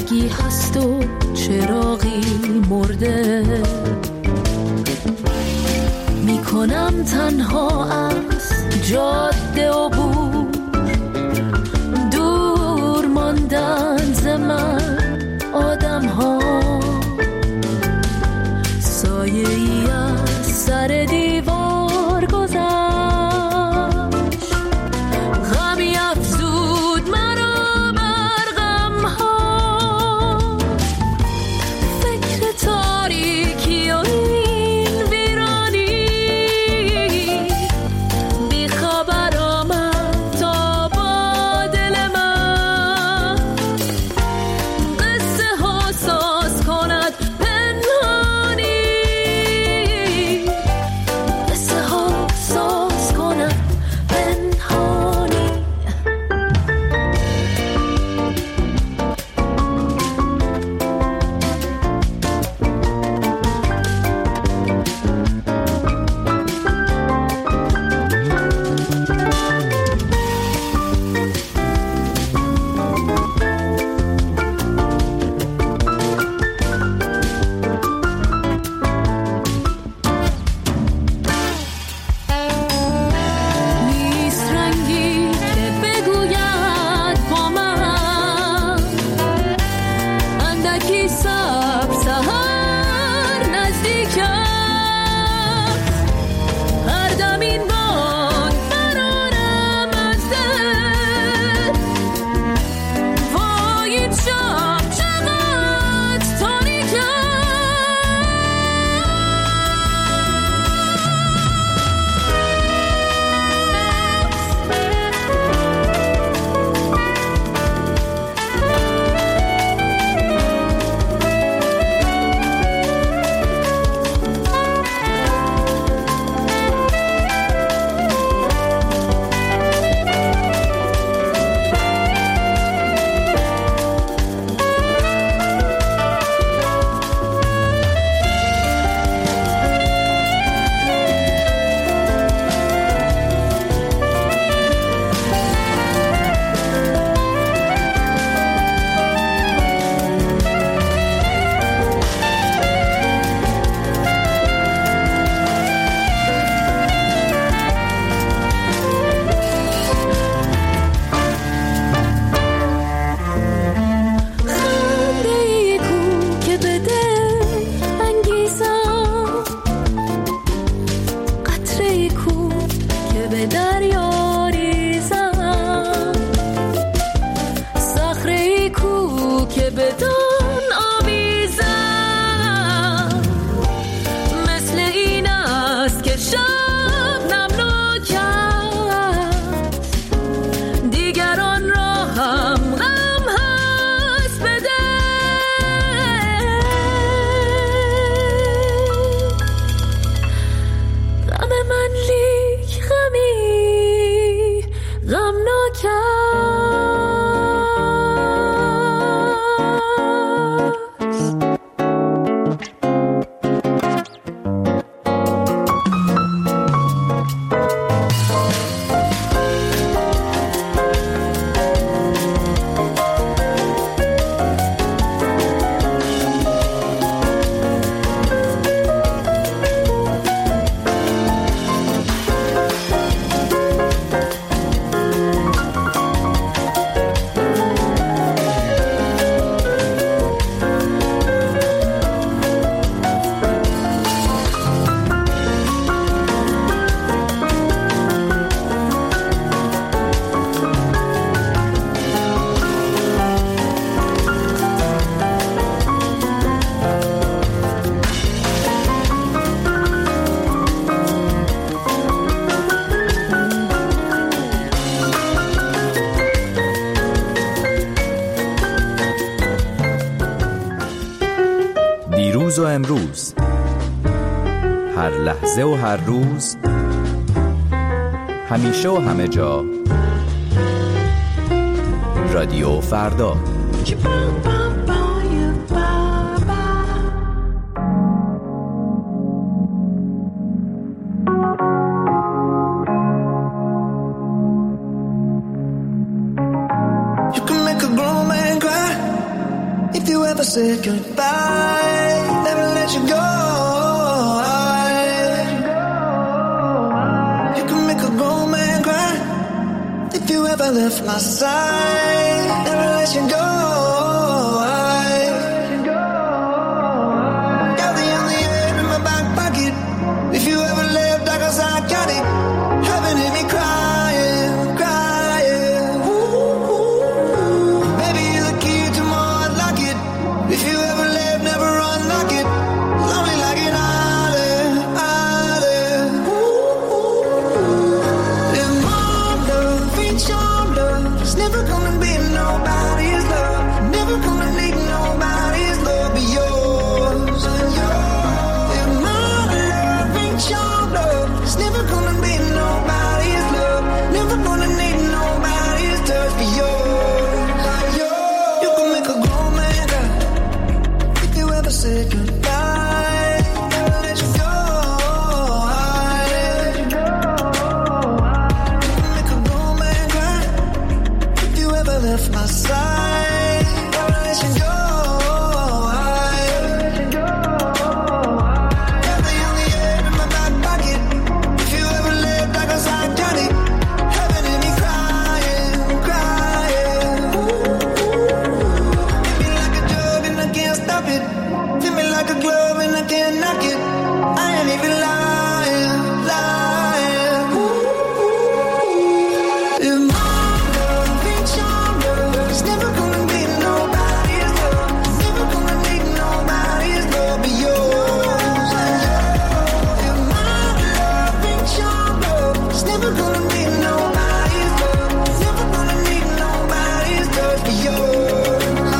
زندگی هست و چراغی مرده، میکنم تنها از جاده عبور، دور ماندن ز من آدم ها، سایه ای از سر دیوار گذشت، غمی افزود مرا بر غم ها، فکر تاریکی و این ویرانی، بی خبر آمد تا با دل من، قصه ها ساز کند پنهانی، قصه ها ساز کند پنهانی. نیست رنگی که بگوید با من، اندکی صبر سحر نزدیک است، هر دم این باد برارم از دل، وای این شب چقدر تاریک است. خنده‌ای کو که به دل انگیزم، قطره‌ای کو که به دریا ریزم، صخره‌ای کو که به دان آویزم، مثل این است که شب نمناک است، دیگران را هم غم هست بده، غم من لیک غمی غمناک است. دیروز و امروز، هر لحظه و هر روز، همیشه و همه جا، رادیو فردا. You can make a grown man cry. You If you ever said goodbye, never let you go. You can make a grown man cry. If you ever left my side, never let you go. Got the only air in my back pocket. If you ever left, I guess I got it. Heaven hit me crying, crying. Ooh. Maybe you're the key to my heart, lock it. If you ever left, never unlock it. Lonely like an island, island. Ooh. If my love ain't your love, it's never gonna be nobody's love. Never gonna need nobody's love but yours. If my love ain't your love, it's never gonna be nobody's love. Never gonna need nobody's touch but yours. You can make a grown man cry. If you ever said goodbye, never let you go. You can make a grown man cry. If you ever left my side, never let you go. Got the only air in my back pocket. If you ever left, I guess I got it. Heaven hit me crying, crying. Hit me like a drug and I can't stop it. Fit me like a glove and I can't knock it. I ain't even lying, lying. If my love ain't your love, it's never gonna be nobody's love. Never gonna need nobody's love but yours. If my love ain't your love, it's never gonna be nobody's love. Never gonna need nobody's love but yours. If my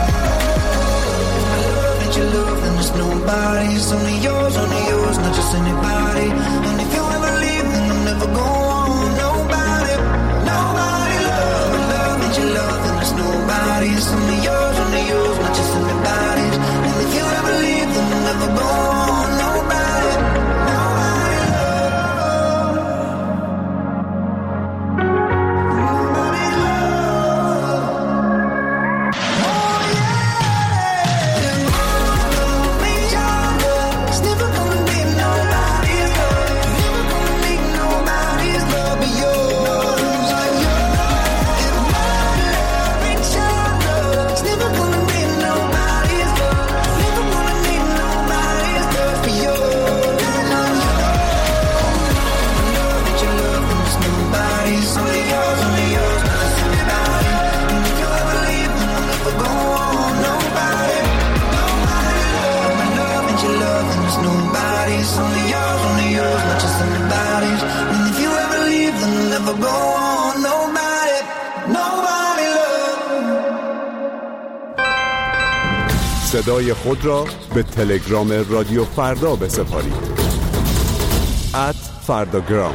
love ain't your love, then there's nobody's. Only yours, not just anybody. And if you ever leave, then I'll never go on. Nobody, nobody love. My love ain't your love, then there's nobody's. Only yours, not just anybody's. And if you ever leave, then I'll never go on. Nobody, nobody love. Nobody love. Oh yeah. If my love ain't your love, it's never gonna be nobody's love. Never gonna need nobody's love but yours. If my love ain't your love, it's never gonna be nobody's love. Never gonna need nobody's love but yours. My love ain't your love, then there's nobody's. Only yours, not just anybody. And if you ever leave, then I'll never go on. Nobody, nobody love. My love ain't your love, then there's nobody's. Only yours, not just anybody's. And if you ever leave, then I'll never go on. Nobody, nobody love. صدای خود را به تلگرام رادیو فردا بسپارید. @فرdagram.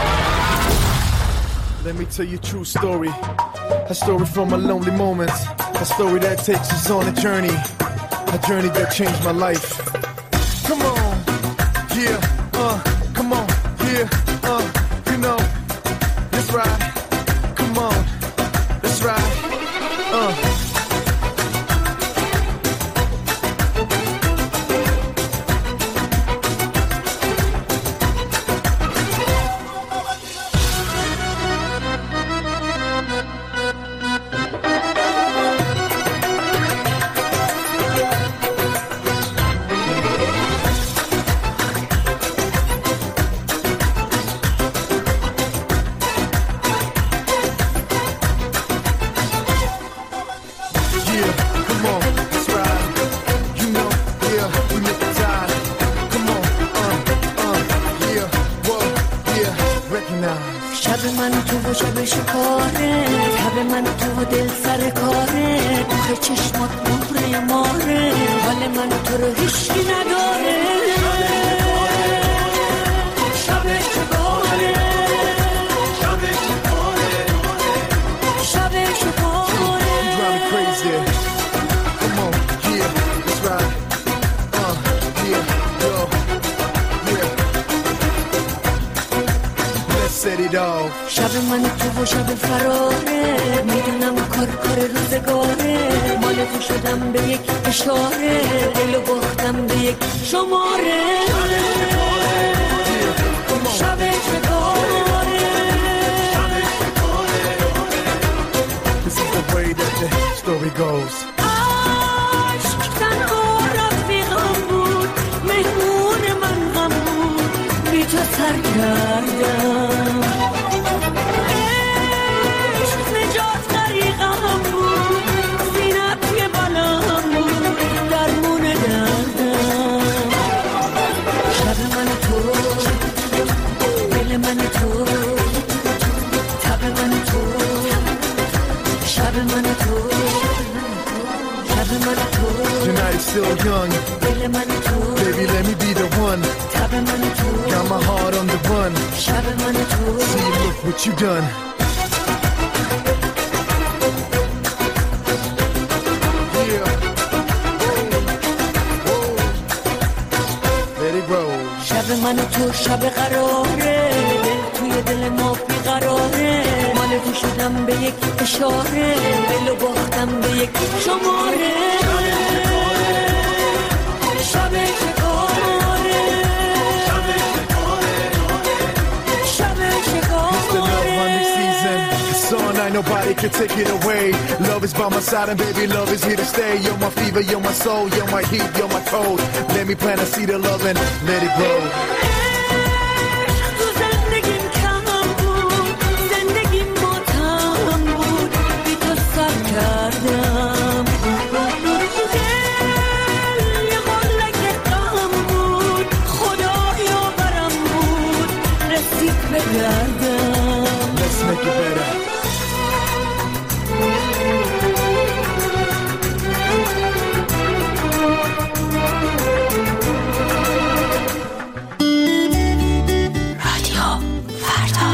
Let me tell you a true story. A story from my lonely moments. A story that takes us on a journey. A journey that changed my life. Come on, yeah, come on, yeah, you know, that's right. Come on, that's right, شب من تو و شب شکاره، شب من تو و دل سر کاره، آخه چشمات مهره ماره، حال من تو رو هیچکی نداره. شب شکاره، شب شکاره، شب شکاره. You drive me crazy. Come on, yeah, that's right. Yeah, yo, yeah. Let's set it off. شب من تو و شب فراره، میدونم کار روزگاره، مال تو شدم به یک اشاره، دلو باختم به یک شماره. شب چکاره. This is the way that the story goes. عشق تنها رفیقم بود، مهمون من غم بود، بی تو سر کردم. عشق نجات غریقم بود، زینت یه بلام بود، درمون دردم. شب من تو، دل من تو، تب من تو، شب من تو، شب من تو. Tonight is still young. دل من تو، Baby, let me be the one. تب من تو، Got my heart on the run. شب من تو. See, look what you done. Yeah. Let it roll. شب من تو، شب قراره، دل توی دل ما بیقراره. مال تو شدم به یک اشاره، دلو باختم به یک شماره. شب چکاره، شب It's the love hunting چکاره. season. It's on, ain't nobody can take it away. Love is by my side and baby, love is here to stay. You're my fever, you're my soul, you're my heat, you're my cold. Let me plant a seed of love and let it grow. تو زندگیم کم بود، زندگیم ماتم بود، بی تو سر کردم. دل یه قلک غم بود، خدایا برم بود، رسید به دردم. Let's make it better. رادیو فردا.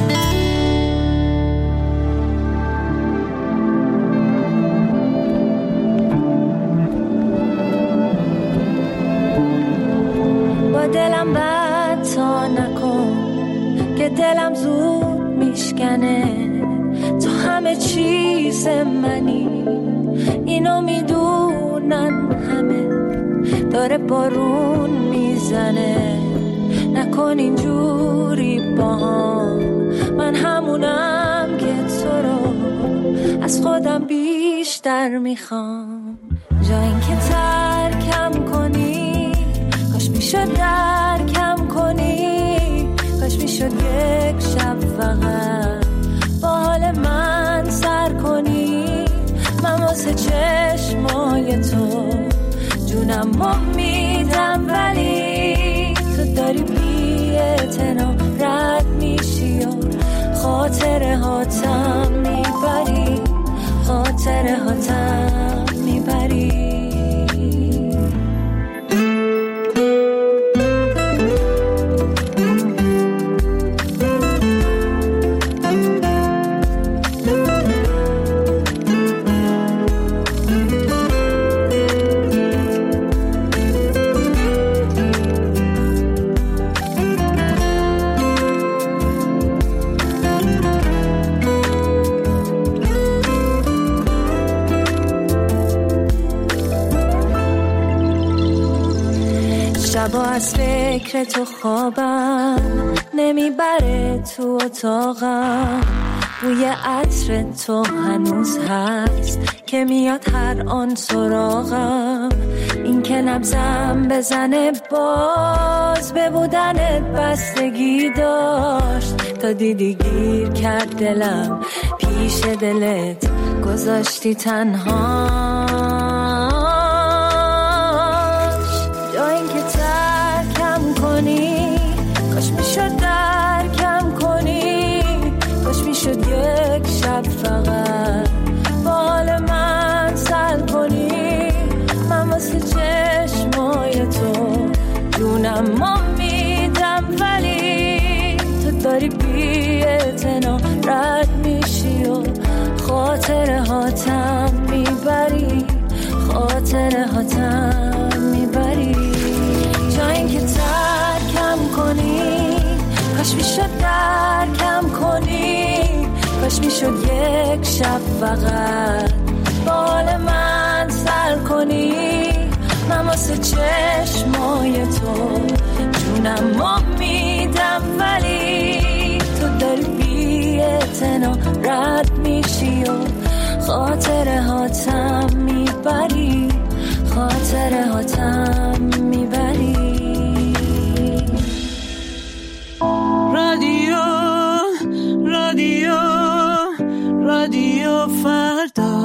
با دلم بد تا نکن که دلم زود میشکنه. تو همه چیز منی، اینو میدونن همه. داره بارون میزنه، نکن اینجوری با هم. من همونم که تو رو از خودم بیشتر میخوام. جا این که ترکم کنی، کاش میشد درکم کنی، کاش میشد یک شب فقط با حال من سر کنی. من واسه چشمای تو جونم میدم، ولی تو داری بی اعتنا رد میشی و خاطره هاتم میبری، خاطره هاتم میبری. شبا از فکر تو خوابم نمیبره، تو اتاقم بوی عطر تو هنوز هست که میاد هر آن سراغم. این که نبضم بزنه باز به بودنت بستگی داشت، تا دیدی گیر کرد دلم پیش دلت گذاشتی تنها. کاش میشد درکم کنی، کاش میشد یک شب فقط با حال من سر کنی. من واسه چشمای تو جونم میدم، ولی تو داری بی اعتنا رد میشی و خاطره هاتم میبری، خاطره هاتم میبری. جا این که ترکم کنی، کاش میشد درکم کنی، کاش میشد یک شب فقط با حال من سر کنی. کنی. من واسه چشمای تو جونم میدم، ولی تو داری بی اعتنا رد میشی و خاطره هاتم میبری، خاطره هاتم میبری. رادیو رادیو رادیو فردا.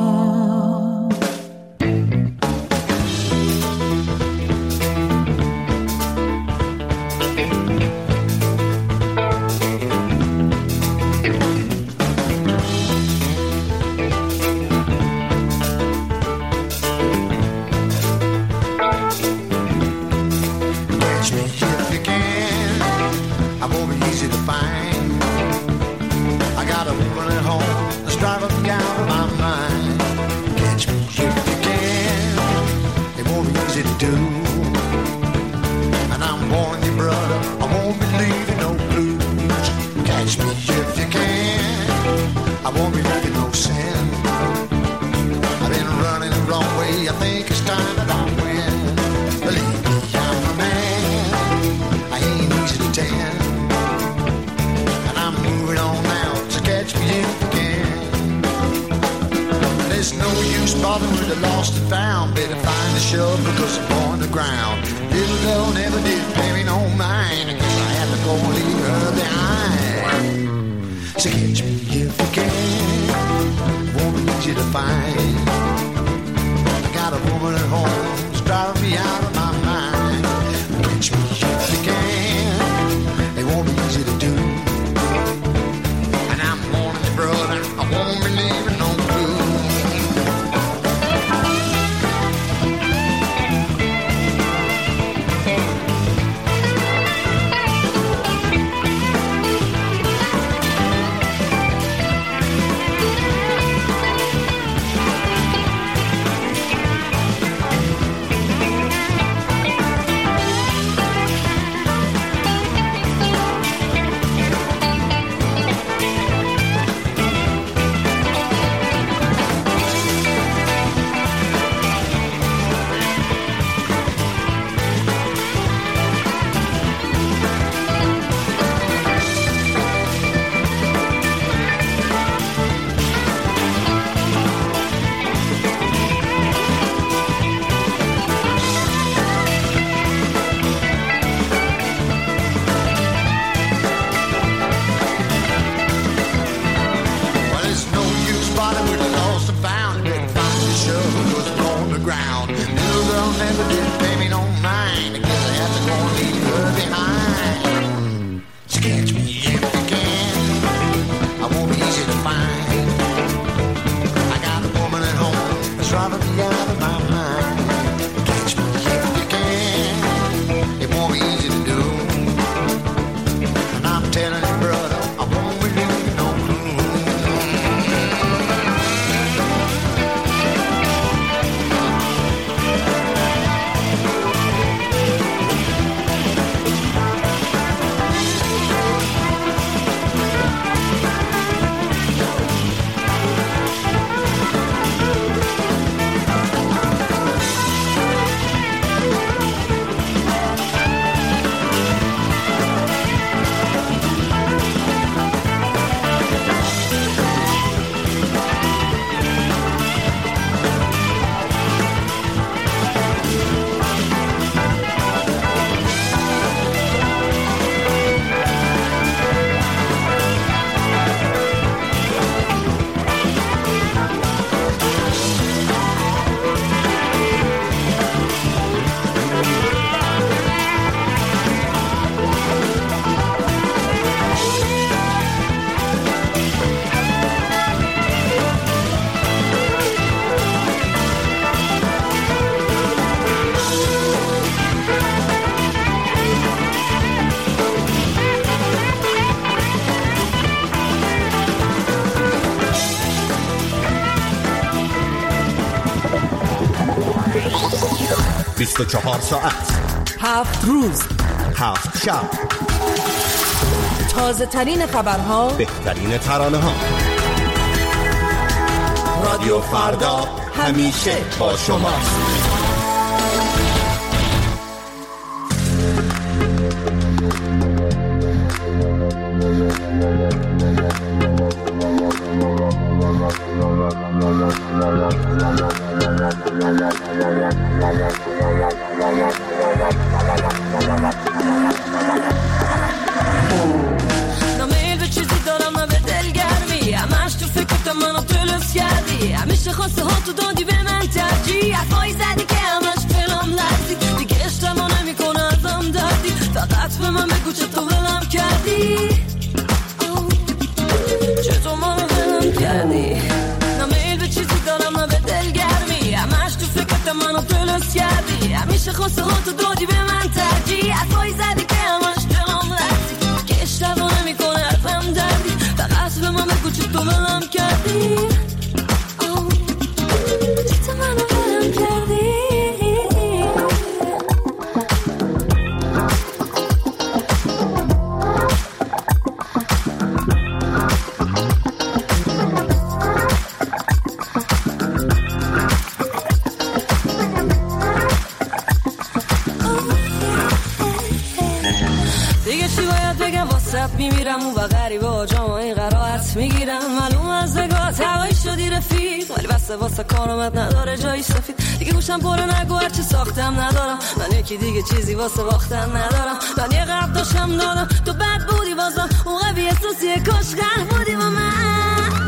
چهار ساعت 7 روز 7 شب، تازه ترین خبرها، بهترین ترانه ها. رادیو فردا همیشه با شماست. نمیل به چیزی دارم نه به دلگرمی، همش تو فکرت منو تلس کردی، همیشه خواسته ها تو دادی به من ترجیح، حرفایی زدی که همش فلم لرزی، دیگه اشتباه نمیکنه ازم دردی، فقط به من بگو چطور ولم کردی، چطور منو ولم کردی. نمیل به چیزی دارم نه به دلگرمی، همش تو فکرت منو تلس کردی، همیشه خواسته ها تو دادی به من ترجیح، حرفایی زدی که همش فلم لرزی، دیگه اشتباه نمیکنه ازم دردی، فقط به من بگو چطور ولم کردی، چطور منو ولم کردی. دیگه چی باید بگم واسه میمیرم و غریبه ها جامعه قرارت میگیرم، معلوم از نگاه هوایی شدی رفیق، ولی بسته واسه کارمت نداره جایی سفید، دیگه گوشم پره نگو هرچی ساختم ندارم، من یکی دیگه چیزی واسه باختن ندارم، من یه قبل داشتم دادم تو بد بودی بازم اون قوی احساسیه کاش غر بودی با من.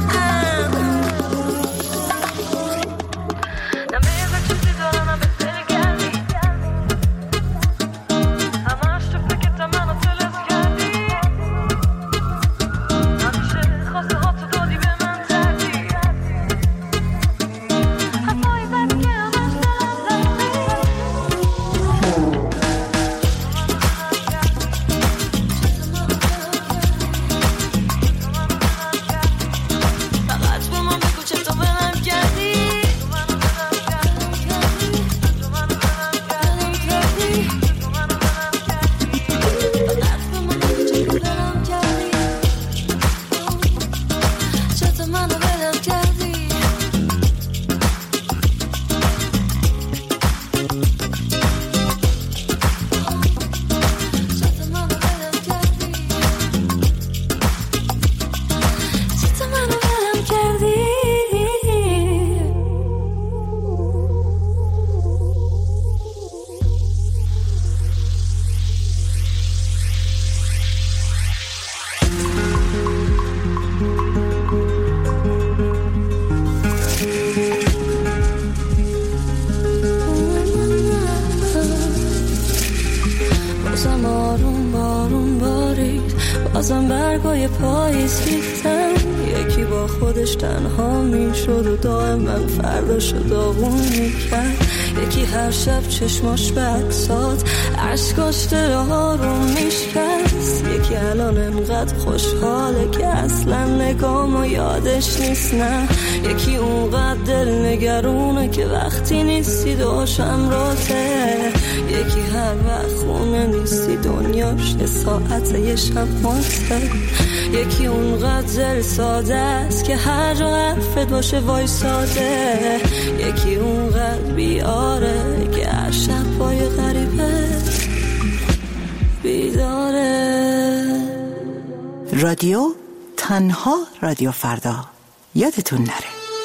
بازم برگای پاییز ریختن، یکی با خودش تنها میشد و دائم من فرداشو داغون میکرد، یکی هر شب چشماش بکساد عشقاش دل ها رو میشکست، یکی الان انقدر خوشحاله که اصلا نگام و یادش نیست، نه یکی اونقدر دل نگرونه که وقتی نیستی دوشم راته، یکی هر وقت خونه نیستی دنیاش یه ساعت یه شب ماسته، یکی اونقدر دل ساده است که هر جا حرفت باشه وایساده، یکی اونقدر بیاره که هر شب پای غریبه بیداره. رادیو تنها رادیو فردا، یادتون نره.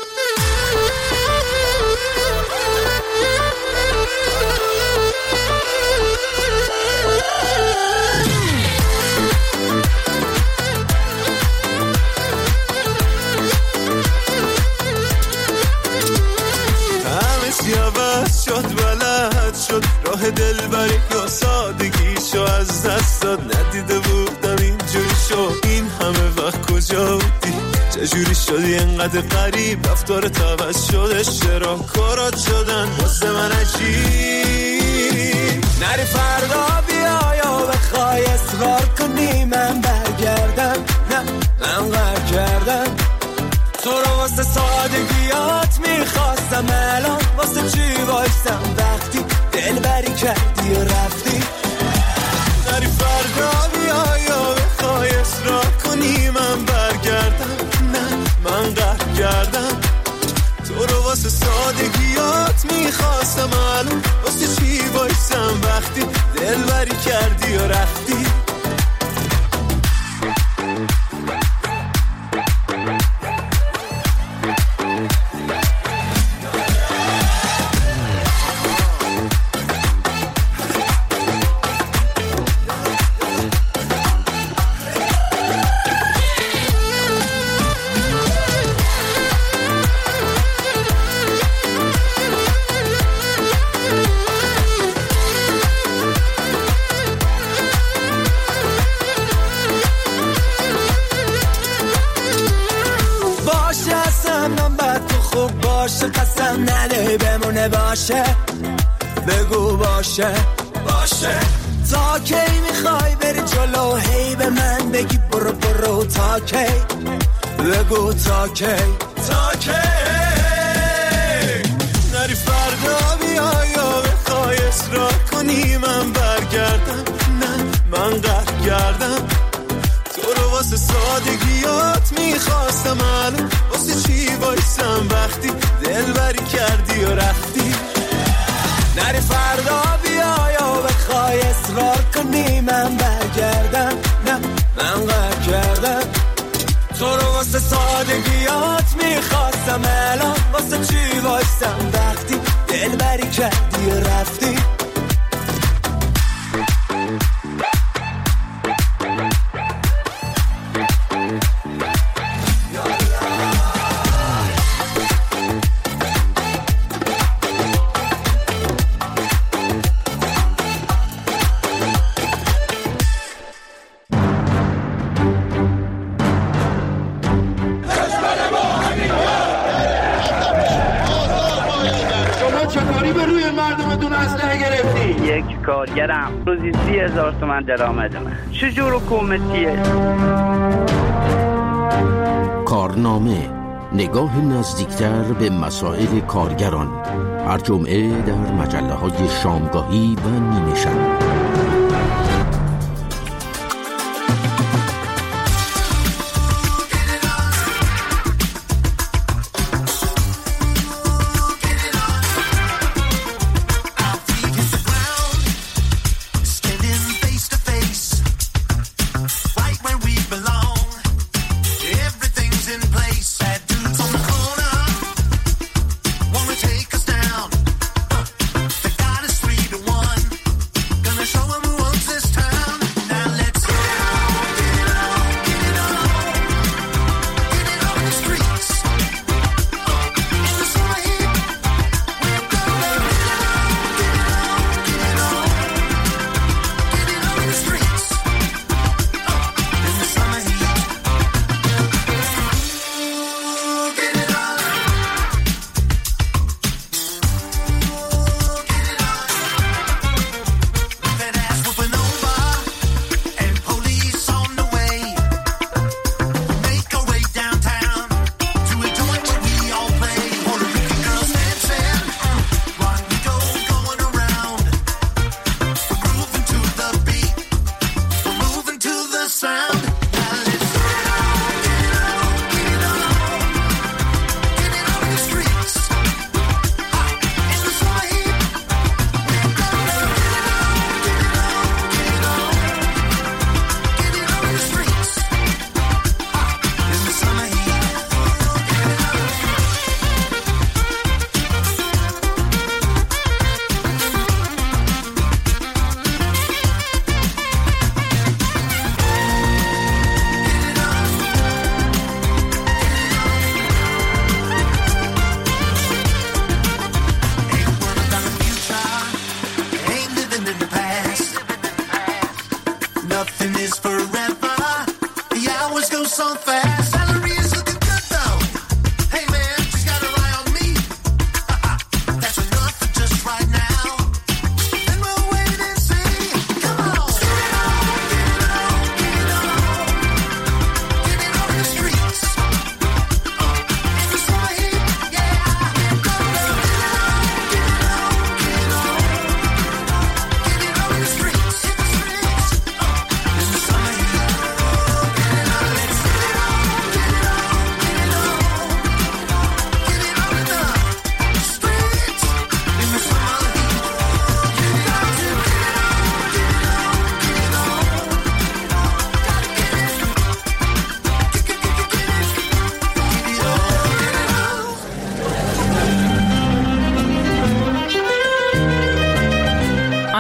شد بلد شد راه دلبری یا سادگیشو از دست داد، ندیده بودم اینجوری شد، این همه وقت کجا بودی، چجوری شدی انقدر غریب، رفتار عوض شده، چرا کارات شدن واسه من عجیب، نری فردا بیا یا بخوای اصرار کنی من برگردم، نه من قهر کردم تو رو واسه سادگیات میخواستم، الان واسه چی وایستم وقتی دلبری کردی و رفتی، نری فردا بیا یا بخوای اصرار کنی من برگردم، نه من قهر کردم تو میخواستم الان واسه چی بایستم وقتی دلبری کردی و رفتی. قسم نده بمونه باشه بگو باشه باشه. تا کی میخوای بری جلو هی به من بگی برو برو تا کی بگو تا کی تا کی نری فردا بیای یا بخوای اصرار کنی من برگردم نه من قهر کردم تو رو واسه سادگیات میخواستم الان واسه چی بایستم وقتی دلبری کردی و رفتی. نری فردا بیای و بخوای اصرار کنی من برگردم نه من قهر کردم تو رو واسه سادگیات میخواستم الان واسه چی بایستم وقتی دلبری کردی و رفتی. یک کارگرم روزی 30,000 تومان درآمد من. چجور حکومتیه؟ کارنامه، نگاه نزدیکتر به مسائل کارگران، هر جمعه در مجله‌های شامگاهی و نیمه شب. Show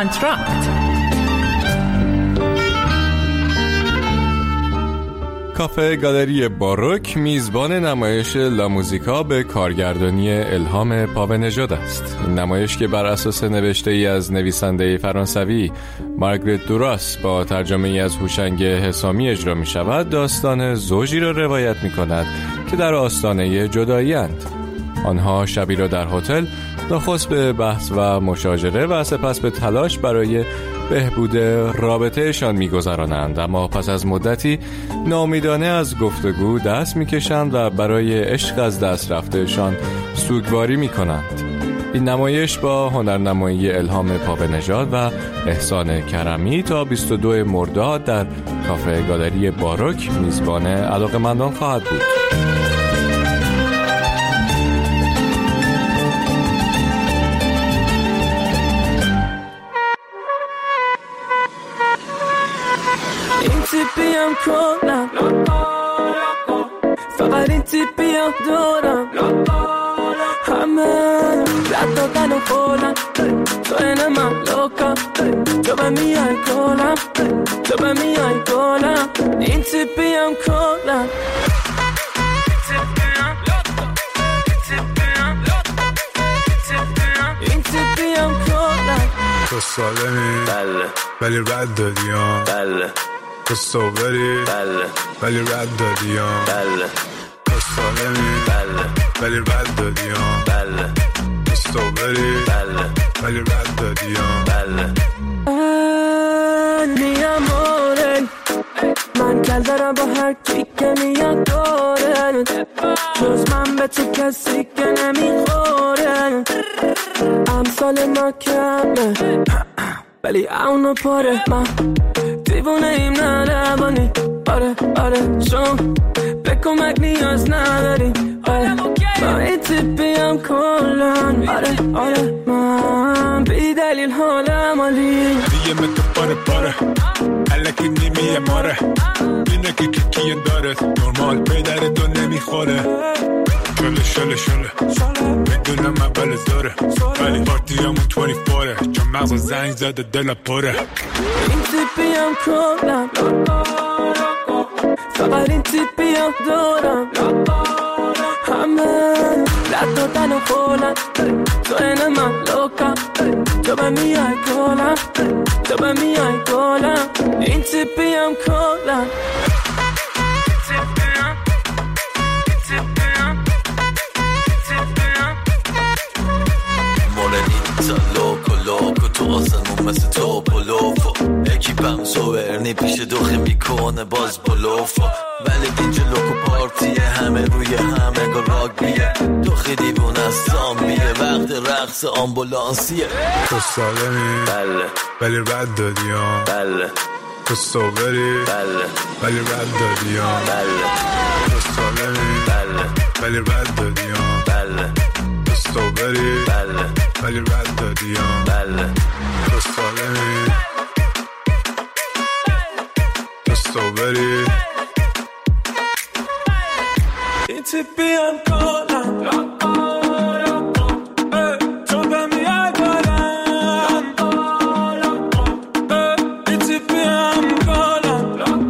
آنتراکت. کافه گالری باروک میزبان نمایش لاموزیکا به کارگردانی الهام پاونژاد است. این نمایش که بر اساس نوشته ای از نویسنده فرانسوی مارگرت دوراس با ترجمه ای از هوشنگ حسامی اجرا می شود، داستان زوجی را روایت می کند که در آستانه جدایی اند. آنها شبی را در هتل نخست به بحث و مشاجره و سپس به تلاش برای بهبود رابطهشان می‌گذرانند، اما پس از مدتی ناامیدانه از گفتگو دست می‌کشند و برای عشق از دست رفتهشان سوگواری می‌کنند. این نمایش با هنرنمایی الهام پاونژاد و احسان کرمی تا 22 مرداد در کافه گالری باروک میزبان علاقه‌مندان خواهد بود. تیپیم کنم فقط این تیپیم دارم، همه رد دادن و خودم تو این من لوکم، تو به میای گلم، تو به میای گلم، این تیپیم کنم. این تیپیم کنم. تو سالمی بله ولی رد دادیم بله، تو صوبری بله ولی رد دادیم بله، تو سالمی بله ولی رد دادیم بله، تو صوبری بله ولی رد دادیم بله. می امore من کل دارم با هر کی که میاد داره، جز من به تو کسی که نمیخوره، امثال ما کمه ولی اونو پاره، من دیوونه ایم نه روانی، آره آره چون به کمک نیاز نداریم، آره من این تیپیم کلن، آره آره من بی دلیل حالم عالی دیگه من تو پاره پاره الکی نیمیه ماره بینه که کیه داره نرمال پیدر تو نمیخوره، شله میدونم اول زاره ولی پارتی همون 24 چون مغز زنگ زده دل پره. این تیپیم کنم فقط این تیپیم دارم، همه رد دادن و خولم تو این من لوکم، تو به میای گلم، تو به میای گلم، این تیپیم کنم. لوکو تو آسمون مثل تو بلوفو اکیپم سوورنی پیش دوخه میکنه باز بلوفو، ولی اینجا لوکو پارتیه همه روی همه گل راگبیه، دوخی دیوون از زامبیه وقت رقص آمبولانسیه. تو سالمی بله ولی رد دادیم بله، تو صوبری بله ولی رد دادیم بله، تو سالمی بله ولی رد دادیم بله، تو صوبری بله ولی رد دادیم بله، تو سالمی تو صوبری این تیپیم کنم تو به میای گلم، این تیپیم کنم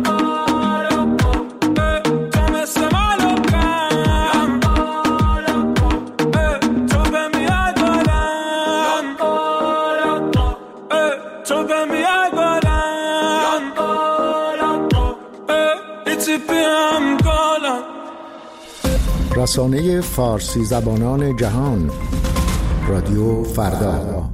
تو مثل مالوکم، تو به میای گلم، تو به میای گلم، این تیپیم کنم. رسانه فارسی زبانان جهان رادیو فردا.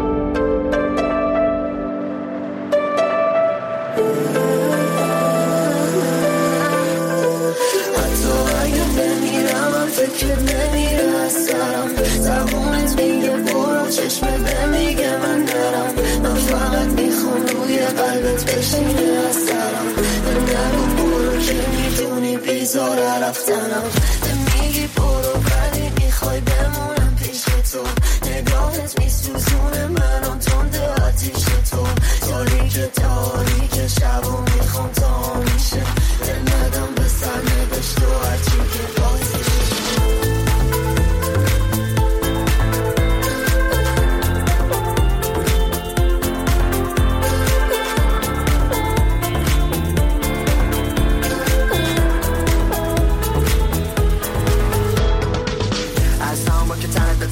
زبونت میگه برو، چشمت نمیگه من دارم، من فقط میخوام روی قلبت بشینه از سرم، نگو برو که میدونی بیزاره رفتنم، میگی برو ولی میخوای بمونم پیش تو، نگاهت میسوزونه منو تنده آتیش تو، تاریک شبو میخوام تا میشه، دل ندم به سر نوشت و هرچی که بازیشه.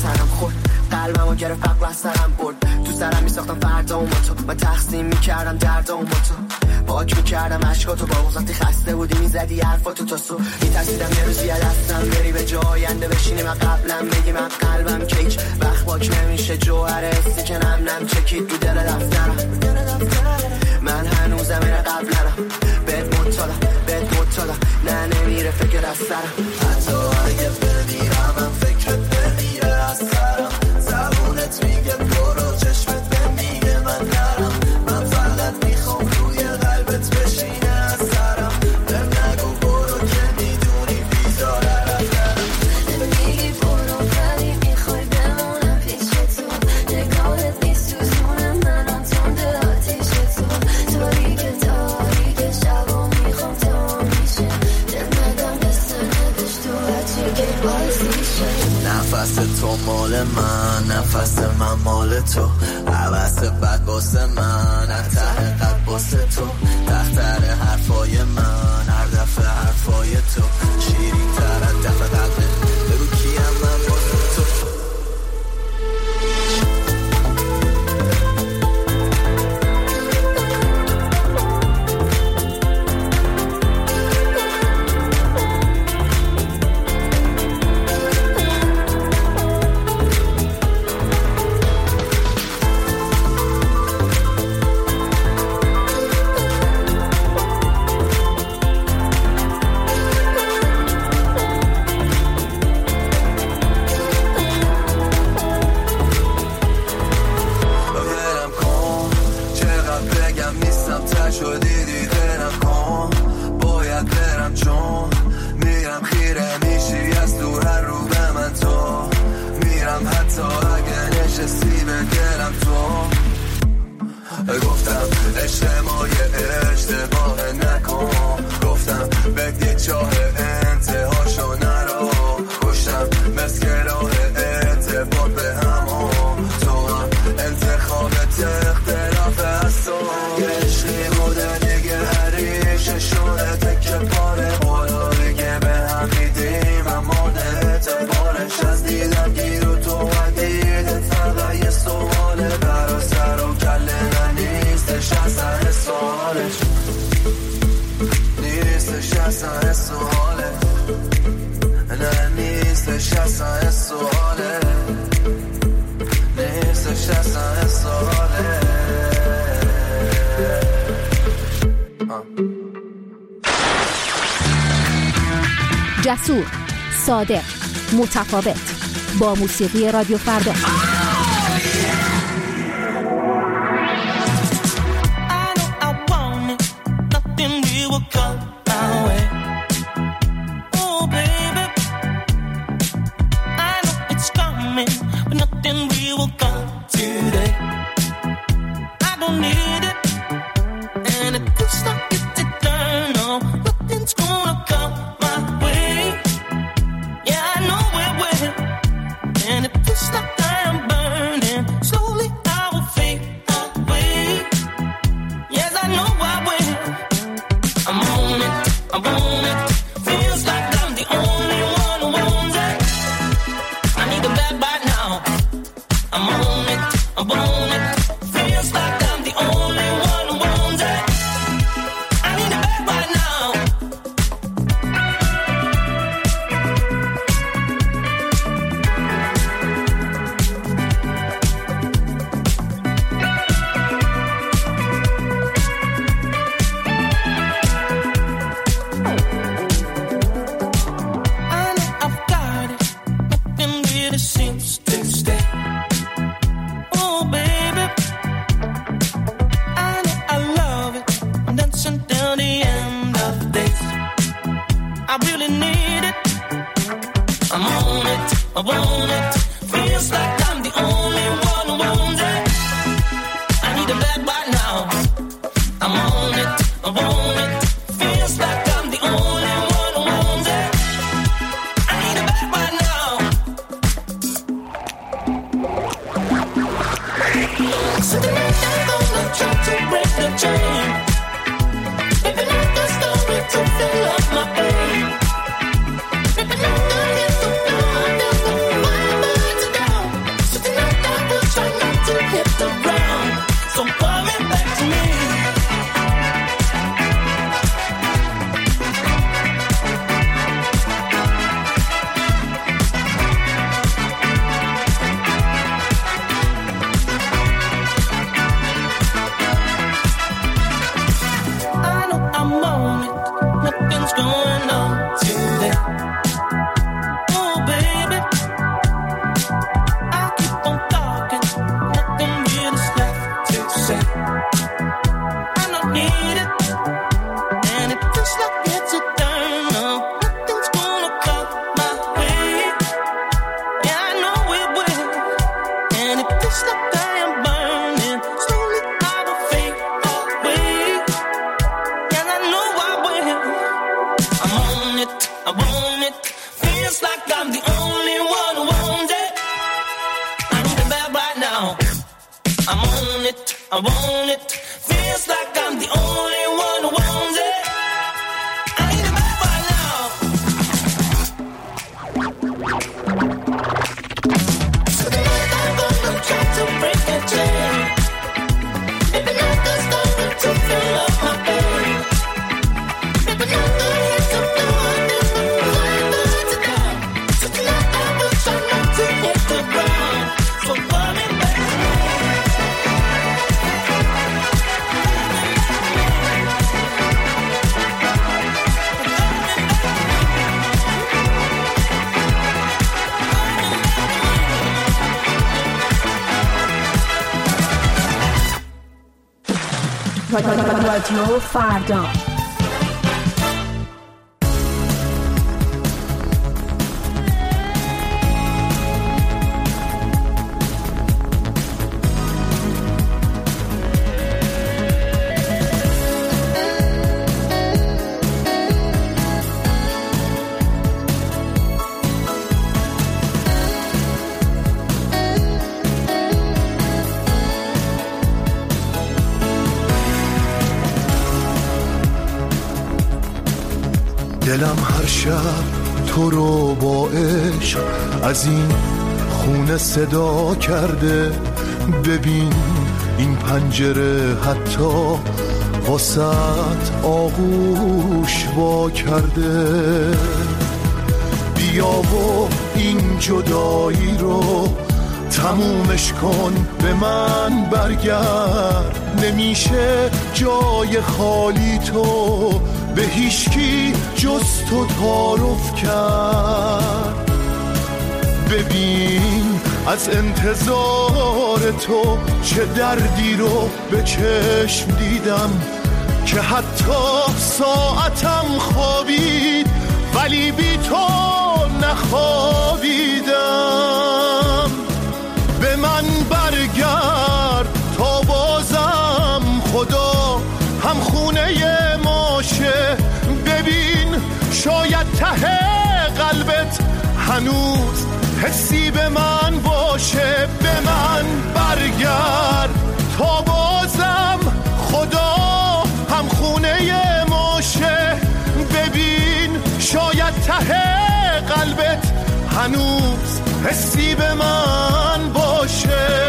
تنم خورد قلبمو گرفت عقل از سرم برد تو سرم میساختم فردامو با تو من تقسیم میکردم دردامو با تو پاک میکردم عشقاتو با وقتی خسته بودی میزدی حرفاتو تا صبح میترسیدم یه روزی دستم بری به جای آینده بشینی من قبلم بگی من قلبم که هیچ وقت پاک نمیشه جوهر حسی که نم چکید تو دل دفترم من هنوزم این قبل نرم بهت مطالم نه نمیره فکر از سرم حتی اگه بمیرم من فکرت بمیره از سرم زبونت میگه برو چشمت بمیگه من نرم من فقط میخوام روی قلبت بشینه از سرم بهم نگو برو که میدونی بیزاره رفترم میگی برو ولی میخوای بمونم پیش تو نگاهت میسوزونه منم تنده آتیش تو تاریک شبا میخوام تا میشه دل ندم بسته ندش تو هرچی که بایزیشه نفس تو مال من نفس من مال تو حوث بد باسه من ته قد باسه تو تختر حرفای من هر دفعه حرفای تو شیرین تر از دفعه قلبه بگو کیم من باسه تو جسور، صادق، متفاوت با موسیقی رادیو فردا. If want it. Feels like I'm the only one who wants it. I need it back right now. So tonight I'm gonna try to break a chain. Maybe not just gonna to fill up my pain. Maybe not gonna hit some door and then I'm gonna to down. So tonight I will try not to hit the ground. So coming back. رادیو فردا. دلم هر شب تو رو با عشق از این خونه صدا کرده. ببین این پنجره حتی واسط آغوش وا کرده. بیا و این جدایی رو تمومش کن، به من برگرد. نمیشه جای خالی تو به هیچکی جز تو تعارف کرد. ببین از انتظار تو چه دردی رو به چشم دیدم که حتی ساعتم خوابید ولی بی تو نخوابیدم. به من برگرد تا بازم خدا هم خونه ماشه. ببین شاید ته قلبت هنوز حسی به من باشه. به من برگرد تا بازم خدا هم خونه ماشه. ببین شاید ته قلبت هنوز حسی به من باشه.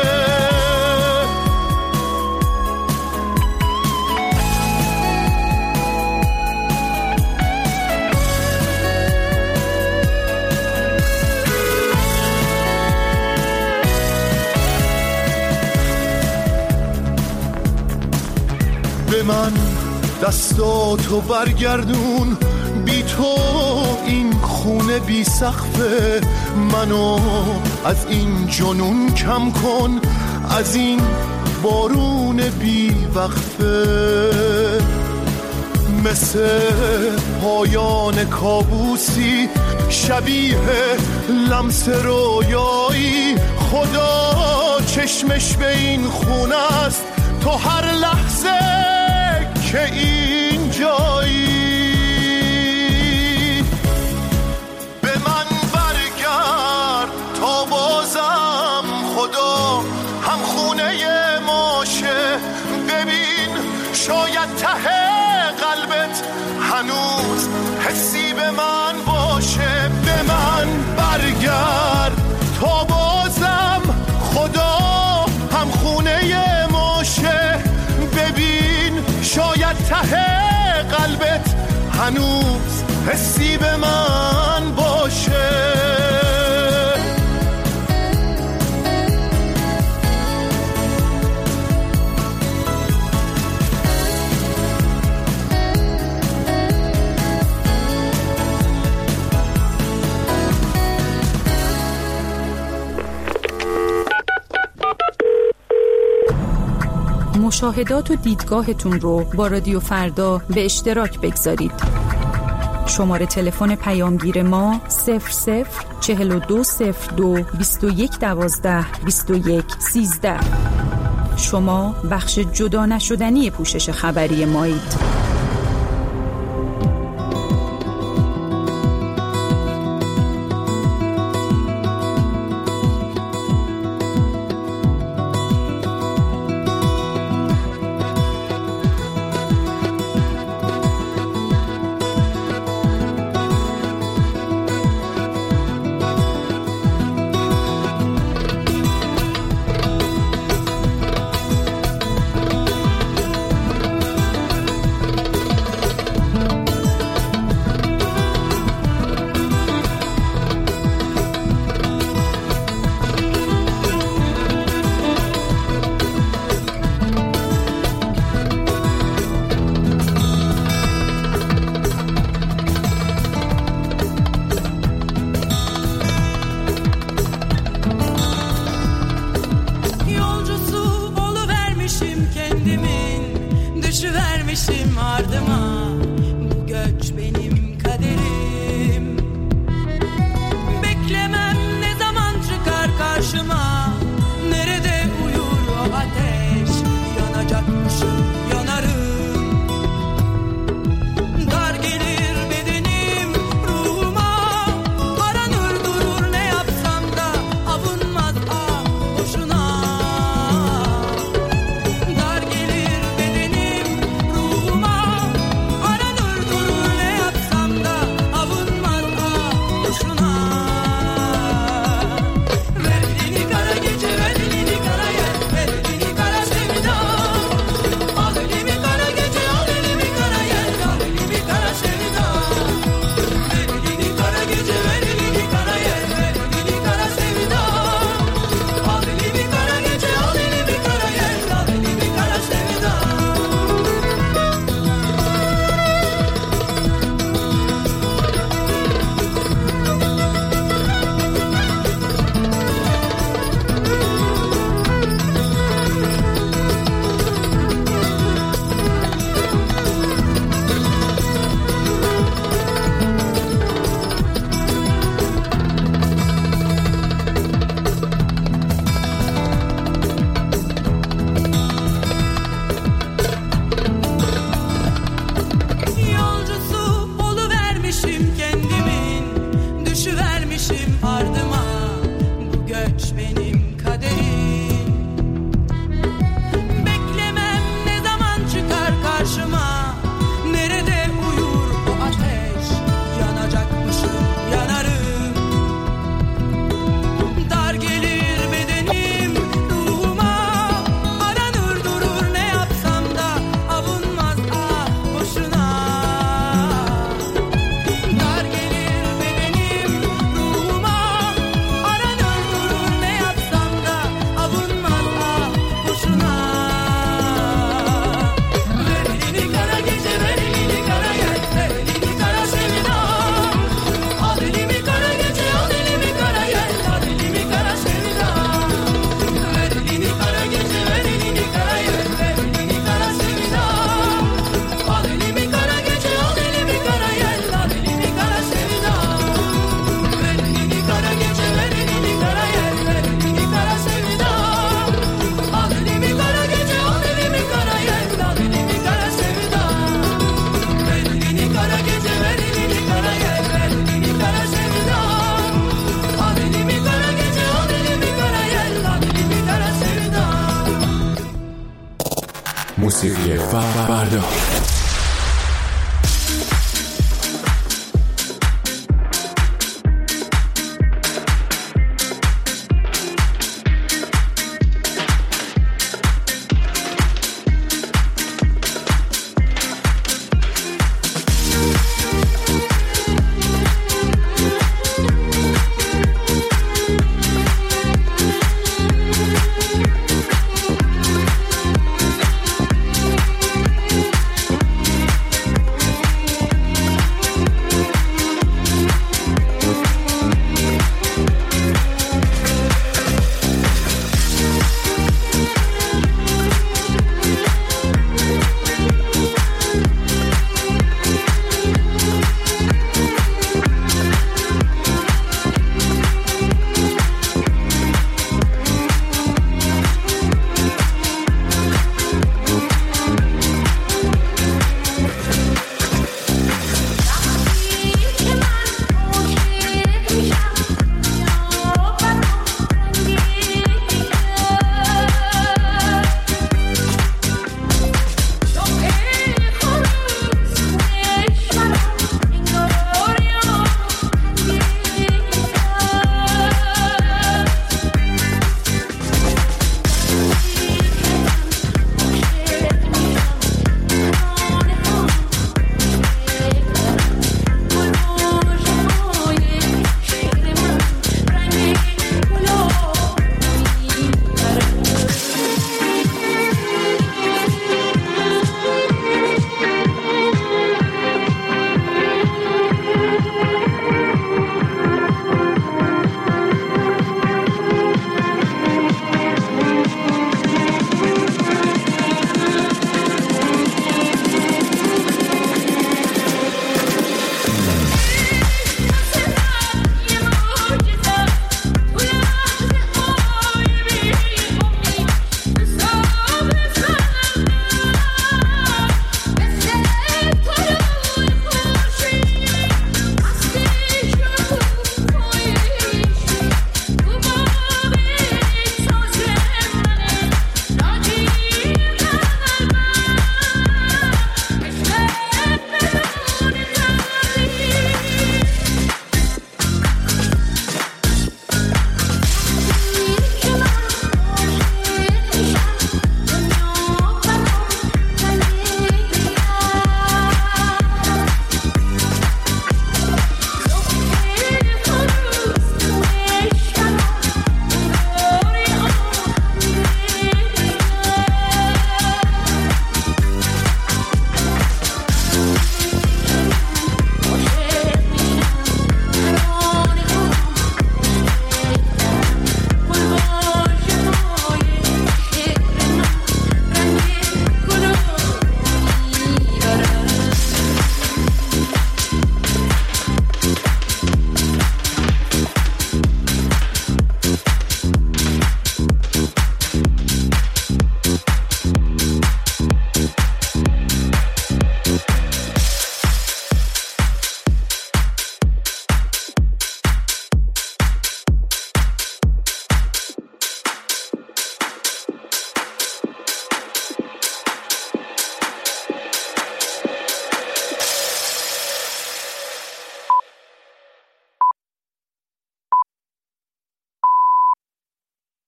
به من دستاتو برگردون، بی تو این خونه بی سقفه. منو از این جنون کم کن، از این بارون بی وقفه. مثل پایان کابوسی شبیه لمس رویایی. خدا چشمش به این خونه است تو هر لحظه که این جایی. به من برگرد تا بازم خدا هم خونه ماشه. ببین شاید ته قلبت هنوز حسی به من باشه. به من برگرد تا بازم خدا هم خونه ماشه. ببین شاید ته قلبت هنوز حسی به من باشه. مشاهدات و دیدگاهتون رو با رادیو فردا به اشتراک بگذارید. شماره تلفن پیامگیر ما 004202 2112 2113. شما بخش جدا نشدنی پوشش خبری مایید. karşıma. Nerede uyur o ateş, yanacakmışım yanarım. Dar gelir bedenim ruhuma, aranır durur ne yapsam da avunmaz ah boşuna. Dar gelir bedenim ruhuma, aranır durur ne yapsam da avunmaz ah boşuna. Ver elini kara gece, ver elini kara yer, ver elini kara sevda. Al elimi kara gece, al elimi kara yer, al elimi kara sevda. Ver elini kara gece, ver elini kara yer, ver elini kara sevda. Al elimi kara gece, al elimi kara yer, al elimi kara sevda. Yolcusu oluvermişim kendimin, düşüvermişim ardıma. Bu göç benim kaderim. Beklemem ne zaman çıkar karşıma. Nerede uyur o ateş, yanacakmışım yanarım. Dar gelir bedenim ruhuma, aranır durur ne yapsam da avunmaz ah boşuna. Dar gelir bedenim ruhuma, aranır durur ne yapsam da avunmaz ah boşuna. Ver elini kara gece, ver elini kara yer, ver elini kara sevda. Al elimi kara gece, al elimi kara yer, al elimi kara sevda. Ver elini kara gece, ver elini kara yer, ver elini kara sevda. Al elimi kara gece, al elimi kara yer, al elimi kara sevda. Ver elini kara gece, ver elini kara yer, ver elini kara sevda. Al elimi kara gece, al elimi kara yer, al elimi kara sevda. Ver elini kara gece, ver elini kara yer, ver elini kara sevda. Al elimi kara gece, al elimi kara yer, al elimi kara sevda. موسیقی فردا.